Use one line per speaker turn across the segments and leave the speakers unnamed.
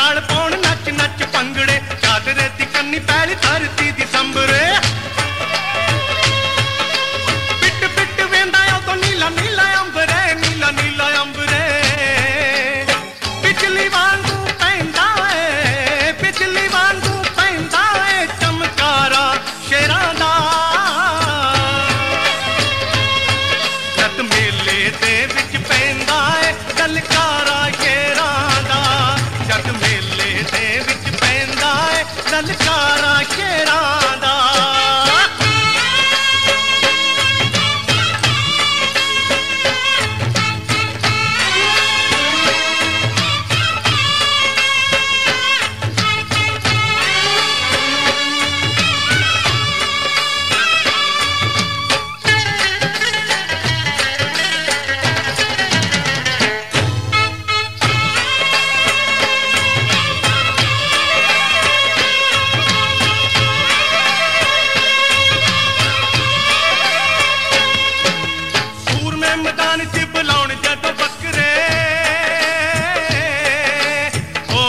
नाल पाउण नच नच पंगड़े, चादरे दी कन्नी पैली धरती दी संभरे। पिट पिट वेंदा उदों नीला नीला अंबरे, नीला नीला अंबरे। बिजली वांगू पैंदा है, बिजली वांगू पैंदा है चमकारा शेरां दा। जद मेले दे विच पैंदा है ललकारा शेरां दा, जद मेले दे विच पैंदा है ललकारा शेरां दा। मैदान च बुलाउण जदों बकरे, ओ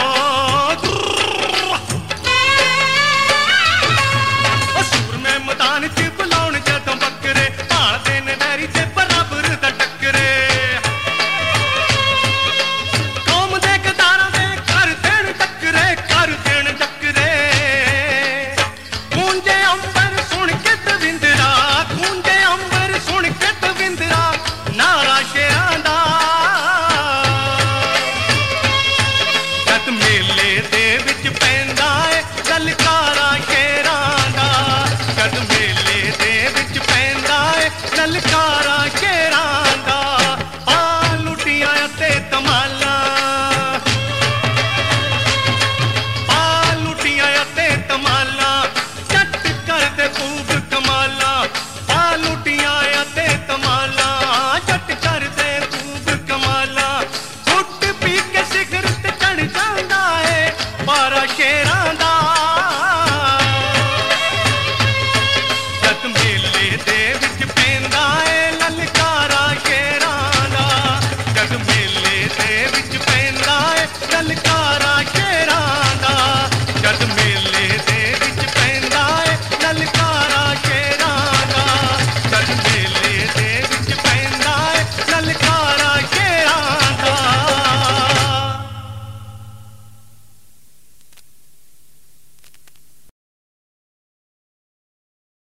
सूर में मैदान च बुलाउण जदों बकरे, भालदे ने वैरी ते बराबर दा टक्करे। कौम दे गदारां दे कर देण टक्करे, कर देण टक्करे। गूंजे अंबर सुण के दविंदरा, गूंजे अंबर सुण के दविंदरा नारा शेरां दा। जद मेले दे विच पैंदा है ललकारा शेरां दा, जद मेले दे विच पैंदा है ललकारा शेरां दा। आ लुटियां ते तमाला, आ लुटियां ते तमाला जट करदे खूब कमाला। आ लुटियां ते तमाला जट करदे खूब कमाला। घुट पी के सिगरट चढ़ जांदा है पारा शेरां दा। जद मेले दे विच पैंदा है ललकारा शेरां दा, जद मेले दे विच पैंदा है ललकारा शेरां